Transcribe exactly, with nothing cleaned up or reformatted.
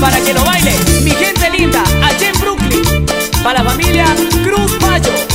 para que lo baile mi gente linda allá en Brooklyn, para la familia Cruz Mayo.